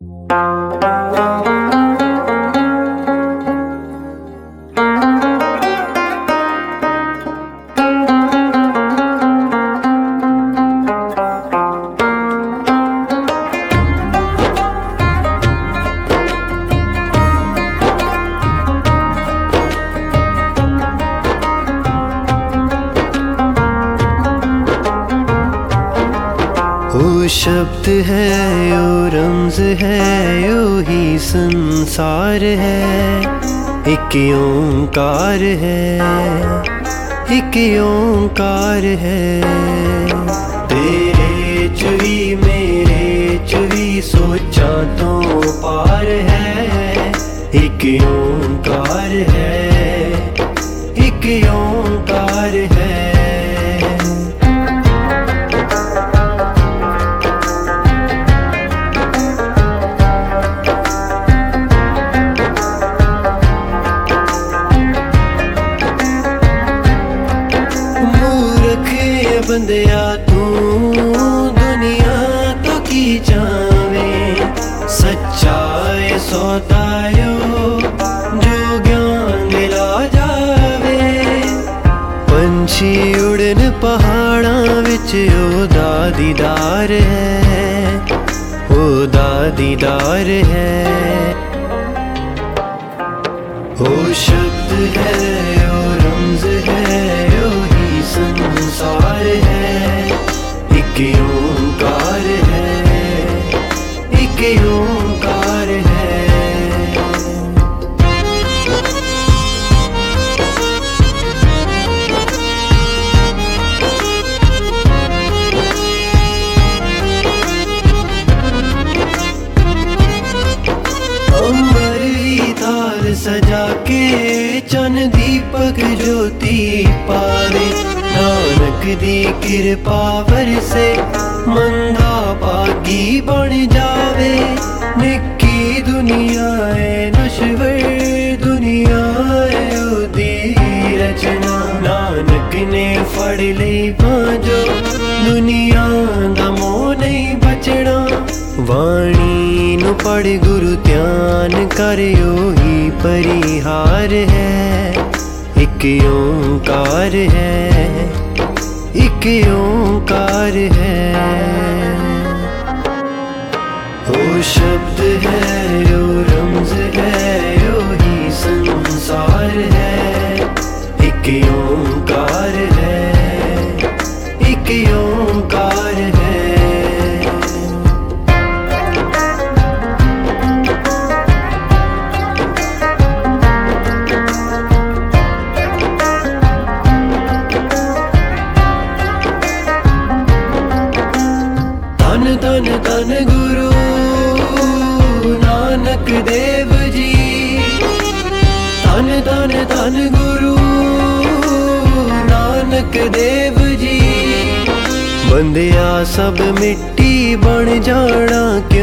वो शब्द है, यो रम्ज है, यो ही संसार है। एक ओंकार है, एक ओंकार है। तेरे चुई मेरे चुई सोचा तो पार है। एक ओंकार है, एक ओंकार है। बंदिया तू दुनिया तो की जावे, सच्चाई सौदायो जो ज्ञान दिला जावे। पंछी उड़न पहाड़ा विच ओदा दीदार है, ओदा दीदार है। ओ शब्द है, ओ रम्ज है, ओ ही संसार है। एक ओंकार है, एक ओंकार है। अंबर ही ताल सजा के चन दीपक ज्योति पावे। नानक दी कृपा वरसे मंदा भागी बन जावे। निक्की दुनिया है नश्वर दुनिया है ओदी रचना। नानक ने फड़ ली भांजो दुनिया दा मोह नहीं बचना। वाणी नु पढ़ गुरु ध्यान कर ही परिहार है। एक ओंकार है, एक ओंकार है। ओ शब्द है, ओ रम्ज है, ओ ही संसार है। एक ओंकार है, एक ओंकार है। धन धन गुरु नानक देव जी। धन धन धन गुरु नानक देव जी। बंदिया सब मिट्टी बन जाना